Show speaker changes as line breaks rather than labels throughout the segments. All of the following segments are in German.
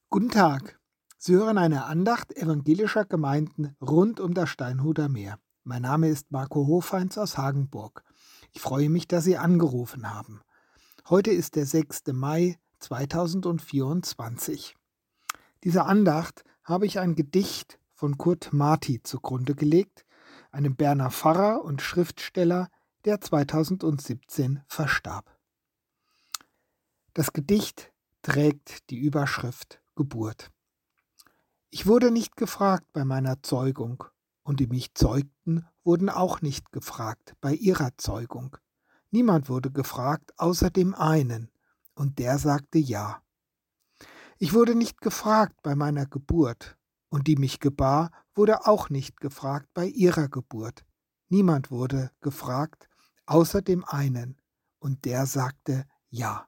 Guten Tag. Sie hören eine Andacht evangelischer Gemeinden rund um das Steinhuder Meer. Mein Name ist Marco Hofeins aus Hagenburg. Ich freue mich, dass Sie angerufen haben. Heute ist der 6. Mai 2024. Dieser Andacht habe ich ein Gedicht von Kurt Marti zugrunde gelegt, einem Berner Pfarrer und Schriftsteller, der 2017 verstarb. Das Gedicht trägt die Überschrift Geburt. Ich wurde nicht gefragt bei meiner Zeugung, und die mich zeugten, wurden auch nicht gefragt bei ihrer Zeugung. Niemand wurde gefragt außer dem einen, und der sagte ja. Ich wurde nicht gefragt bei meiner Geburt, und die mich gebar, wurde auch nicht gefragt bei ihrer Geburt. Niemand wurde gefragt außer dem einen, und der sagte ja.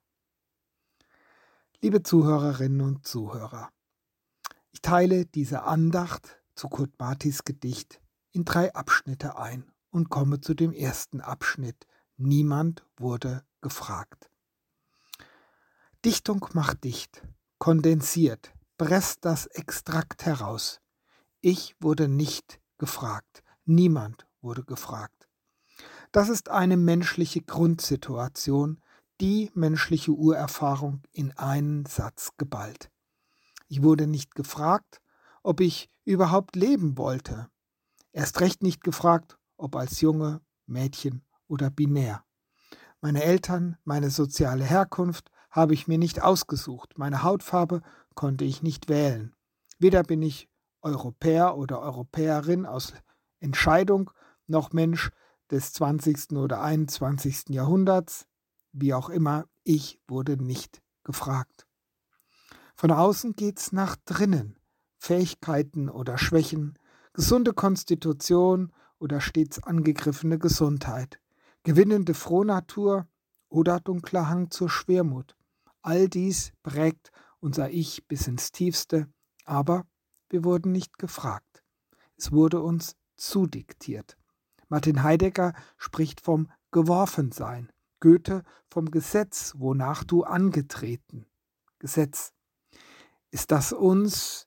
Liebe Zuhörerinnen und Zuhörer, ich teile diese Andacht zu Kurt Martis Gedicht in 3 Abschnitte ein und komme zu dem ersten Abschnitt. Niemand wurde gefragt. Dichtung macht dicht, kondensiert, presst das Extrakt heraus. Ich wurde nicht gefragt. Niemand wurde gefragt. Das ist eine menschliche Grundsituation, die menschliche Urerfahrung in einen Satz geballt. Ich wurde nicht gefragt, ob ich überhaupt leben wollte. Erst recht nicht gefragt, ob als Junge, Mädchen oder binär. Meine Eltern, meine soziale Herkunft habe ich mir nicht ausgesucht. Meine Hautfarbe konnte ich nicht wählen. Weder bin ich Europäer oder Europäerin aus Entscheidung, noch Mensch des 20. oder 21. Jahrhunderts. Wie auch immer, ich wurde nicht gefragt. Von außen geht's nach drinnen. Fähigkeiten oder Schwächen, gesunde Konstitution oder stets angegriffene Gesundheit, gewinnende Frohnatur oder dunkler Hang zur Schwermut. All dies prägt unser Ich bis ins Tiefste, aber wir wurden nicht gefragt. Es wurde uns zudiktiert. Martin Heidegger spricht vom Geworfensein, Goethe vom Gesetz, wonach du angetreten. Gesetz. Ist das uns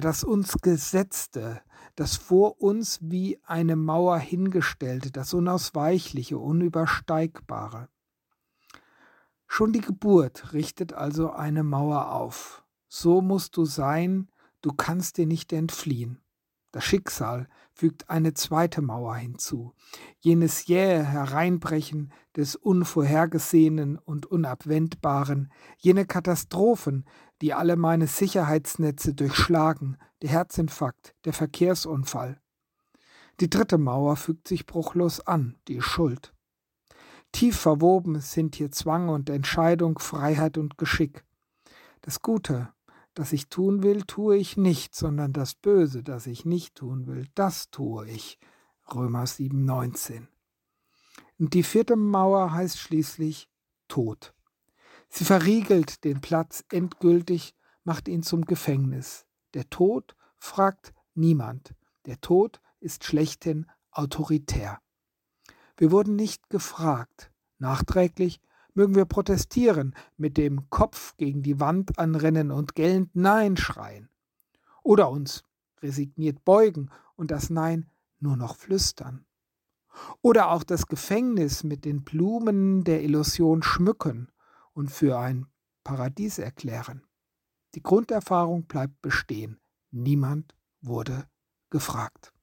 Gesetzte, das vor uns wie eine Mauer hingestellte, das Unausweichliche, Unübersteigbare. Schon die Geburt richtet also eine Mauer auf. So musst du sein, du kannst dir nicht entfliehen. Das Schicksal fügt eine zweite Mauer hinzu, jenes jähe Hereinbrechen des Unvorhergesehenen und Unabwendbaren, jene Katastrophen, die alle meine Sicherheitsnetze durchschlagen, der Herzinfarkt, der Verkehrsunfall. Die dritte Mauer fügt sich bruchlos an, die Schuld. Tief verwoben sind hier Zwang und Entscheidung, Freiheit und Geschick. Das Gute, das ich tun will, tue ich nicht, sondern das Böse, das ich nicht tun will, das tue ich. Römer 7,19. Und die vierte Mauer heißt schließlich Tod. Sie verriegelt den Platz endgültig, macht ihn zum Gefängnis. Der Tod fragt niemand. Der Tod ist schlechthin autoritär. Wir wurden nicht gefragt. Nachträglich mögen wir protestieren, mit dem Kopf gegen die Wand anrennen und gellend Nein schreien. Oder uns resigniert beugen und das Nein nur noch flüstern. Oder auch das Gefängnis mit den Blumen der Illusion schmücken und für ein Paradies erklären. Die Grunderfahrung bleibt bestehen. Niemand wurde gefragt.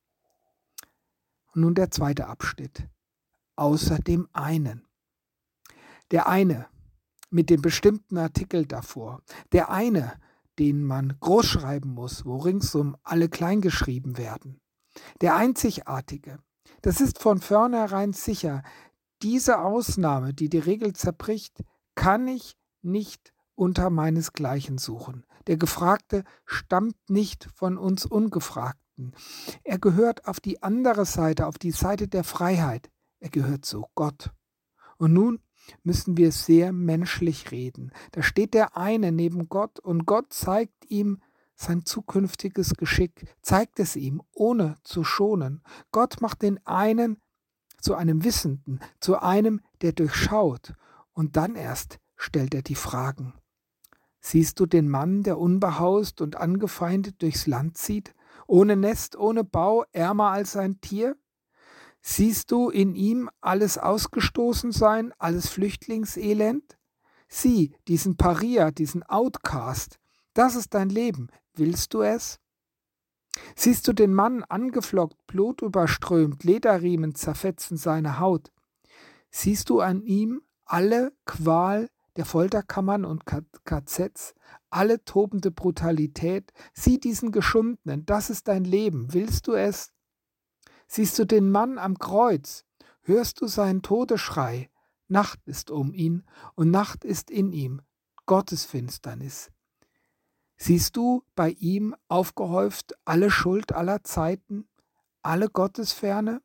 Und nun der zweite Abschnitt. Außer dem einen. Der eine mit dem bestimmten Artikel davor. Der eine, den man groß schreiben muss, wo ringsum alle klein geschrieben werden. Der einzigartige. Das ist von vornherein sicher. Diese Ausnahme, die die Regel zerbricht, kann ich nicht unter meinesgleichen suchen. Der Gefragte stammt nicht von uns Ungefragten. Er gehört auf die andere Seite, auf die Seite der Freiheit. Er gehört zu Gott. Und nun müssen wir sehr menschlich reden. Da steht der eine neben Gott und Gott zeigt ihm sein zukünftiges Geschick, zeigt es ihm, ohne zu schonen. Gott macht den einen zu einem Wissenden, zu einem, der durchschaut. Und dann erst stellt er die Fragen. Siehst du den Mann, der unbehaust und angefeindet durchs Land zieht, ohne Nest, ohne Bau, ärmer als ein Tier? Siehst du in ihm alles Ausgestoßensein, alles Flüchtlingselend? Sieh, diesen Paria, diesen Outcast. Das ist dein Leben. Willst du es? Siehst du den Mann angeflockt, blutüberströmt, Lederriemen zerfetzen seine Haut? Siehst du an ihm alle Qual der Folterkammern und KZs, alle tobende Brutalität? Sieh diesen Geschundenen, das ist dein Leben. Willst du es? Siehst du den Mann am Kreuz? Hörst du seinen Todesschrei? Nacht ist um ihn und Nacht ist in ihm, Gottes Finsternis. Siehst du bei ihm aufgehäuft alle Schuld aller Zeiten, alle Gottesferne?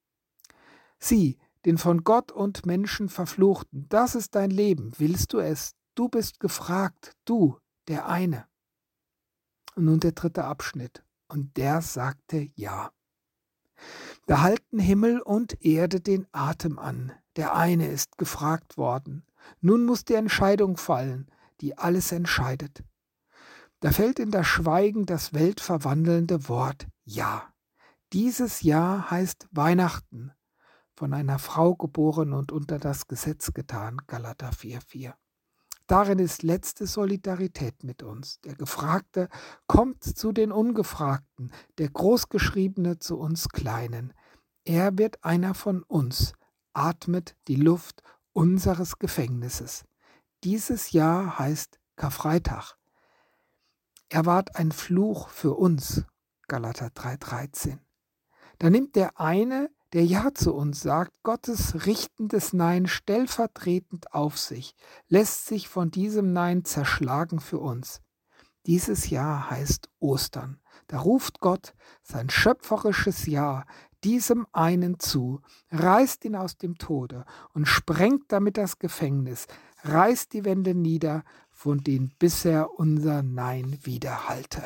Sieh, den von Gott und Menschen Verfluchten, das ist dein Leben, willst du es? Du bist gefragt, du, der eine. Und nun der dritte Abschnitt. Und der sagte ja. Da halten Himmel und Erde den Atem an. Der eine ist gefragt worden. Nun muss die Entscheidung fallen, die alles entscheidet. Da fällt in das Schweigen das weltverwandelnde Wort Ja. Dieses Ja heißt Weihnachten, von einer Frau geboren und unter das Gesetz getan, Galater 4,4. Darin ist letzte Solidarität mit uns. Der Gefragte kommt zu den Ungefragten, der Großgeschriebene zu uns Kleinen. Er wird einer von uns, atmet die Luft unseres Gefängnisses. Dieses Jahr heißt Karfreitag. Er ward ein Fluch für uns, Galater 3,13. Da nimmt der eine, der Ja zu uns sagt, Gottes richtendes Nein stellvertretend auf sich, lässt sich von diesem Nein zerschlagen für uns. Dieses Jahr heißt Ostern. Da ruft Gott sein schöpferisches Ja diesem einen zu, reißt ihn aus dem Tode und sprengt damit das Gefängnis, reißt die Wände nieder, von denen bisher unser Nein widerhallte.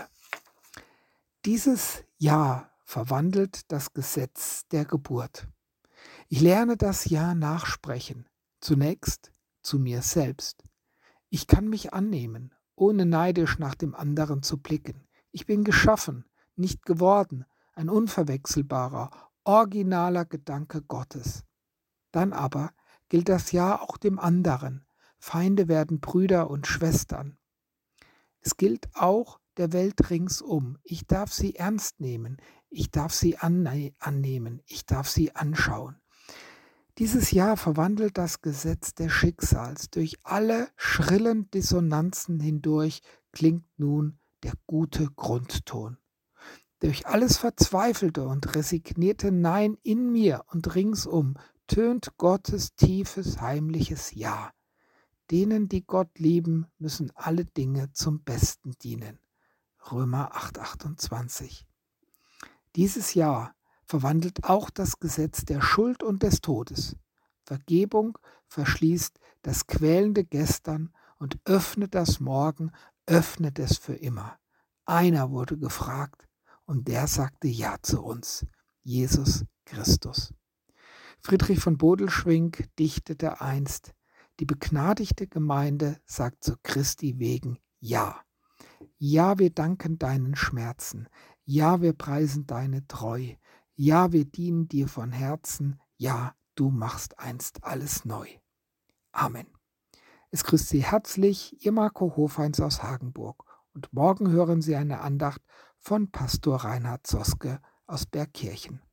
Dieses Ja verwandelt das Gesetz der Geburt. Ich lerne das Ja nachsprechen, zunächst zu mir selbst. Ich kann mich annehmen, ohne neidisch nach dem anderen zu blicken. Ich bin geschaffen, nicht geworden, ein unverwechselbarer, originaler Gedanke Gottes. Dann aber gilt das Ja auch dem anderen. Feinde werden Brüder und Schwestern. Es gilt auch der Welt ringsum. Ich darf sie ernst nehmen, ich darf sie annehmen, ich darf sie anschauen. Dieses Jahr verwandelt das Gesetz des Schicksals. Durch alle schrillen Dissonanzen hindurch klingt nun der gute Grundton. Durch alles Verzweifelte und resignierte Nein in mir und ringsum tönt Gottes tiefes, heimliches Ja. Denen, die Gott lieben, müssen alle Dinge zum Besten dienen. Römer 8,28. Dieses Jahr verwandelt auch das Gesetz der Schuld und des Todes. Vergebung verschließt das quälende Gestern und öffnet das Morgen, öffnet es für immer. Einer wurde gefragt und der sagte Ja zu uns, Jesus Christus. Friedrich von Bodelschwingh dichtete einst: Die begnadigte Gemeinde sagt zu Christi wegen Ja. Ja, wir danken deinen Schmerzen. Ja, wir preisen deine Treu. Ja, wir dienen dir von Herzen. Ja, du machst einst alles neu. Amen. Es grüßt Sie herzlich, Ihr Marco Hofeins aus Hagenburg. Und morgen hören Sie eine Andacht von Pastor Reinhard Soske aus Bergkirchen.